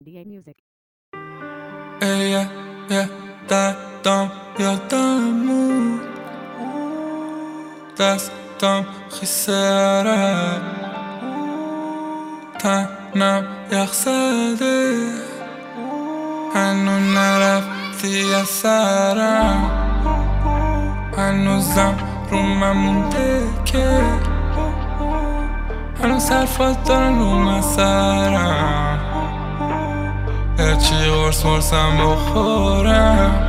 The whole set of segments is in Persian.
DA Music. دردم یادم بود دستم خیسه عرق تنم یخ زده هنو نرفتی از سرم هنوزم رو من مونده که هنوز حرفات دارن رو من سرم هرچی قرصم بخورم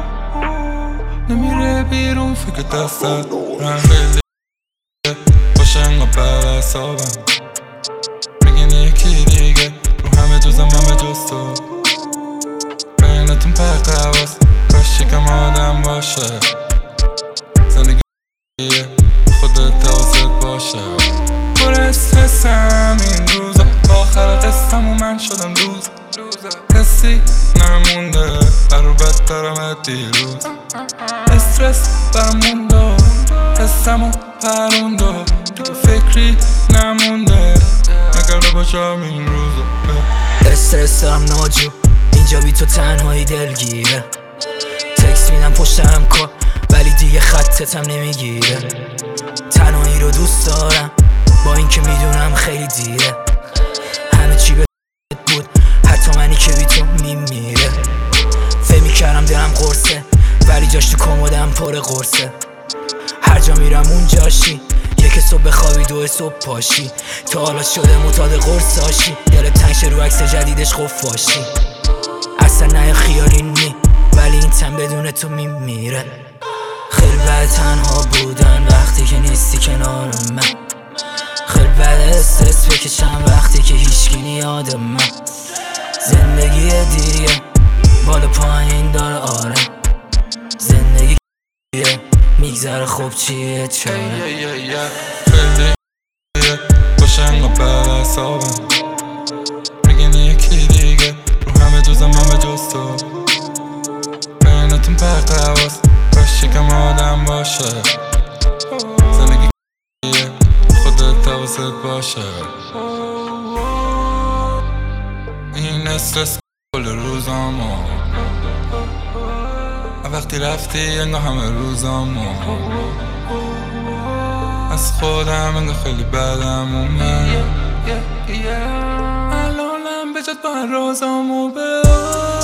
نمیره بیرون فکر دستت رنگ خیلی باشه انگاه بر حسابم میگن یکی دیگه رو همه جزم همه جز تو بینتون پرت حواس کاش یکم آدم باشه زندگی خودت حواست باشه پر استرسم این روزا آخر قصم و من شدم دوز کسی نمونده برو بدترم دیروز استرس برم مونده قصم و پرونده تو فکری نمونده نکرده باشم این روزا استرس دارم ناجو اینجا بی تو تنهایی دلگیره تکس میدم پشتم کن ولی دیگه خطتم نمیگیره تنهایی رو دوست دارم با اینکه میدونم خیلی دیره همه چی به بود حتی منی که بی تو میمیره فکر میکردم دلم قرصه ولی جاش تو کمدم پر قرصه هر جا میرم اونجاشی یک صبح بخوابی دو صبح پاشی تا حالا شده معتاد قرصاشی دلت تنگ شه رو عکس جدیدش خفاشی اصلا نه خیالی نی ولی این تن بدون تو میمیره خیلی بد تنها بودن وقتی که نیستی کنار من خیلی بد استرس بکشم وقتی که هیچکی نیاد من زندگی دیگه بالا پایین داره آره زندگی میگذره خوب چیه چونه خیلی باشه انگاه بر حسابم میگن یکی دیگه رو همه جزم همه جز تو بینتون پرت حواس کاش یکم آدم باشه زندگی خودت حواست باشه این استرس کل روزامو وقتی رفتی انگاه همه روزامو از خودم انگاه خیلی بدم اومد الانم بجات با هر رازامو